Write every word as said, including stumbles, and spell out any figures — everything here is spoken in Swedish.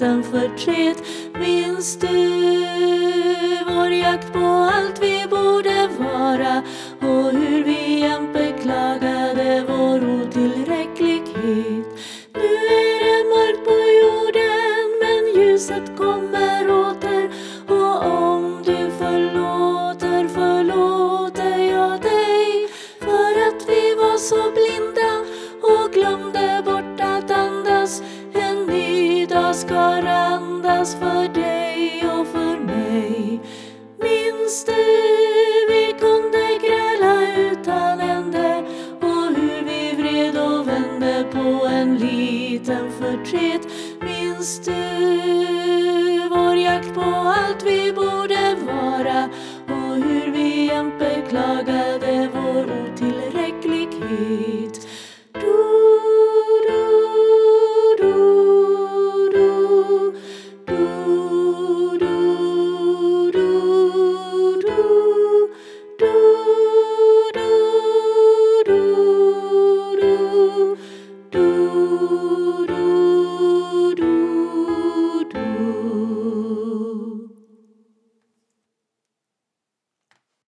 liten förtret. Minns du vår jakt på allt vi borde vara och hur vi jämt beklagade vår otillräcklighet? Nu är det mörkt på jorden men ljuset kommer åter, och om du förlåter förlåter jag dig, för att vi var så blinda och glömde bort att andas. En ny dag ska randas för dig och för mig. Minns du vi kunde gräla utan ände och hur vi vred och vände på en liten förtret? Minns du vår jakt på allt vi borde vara och hur vi jämt beklagade vår otillräcklighet?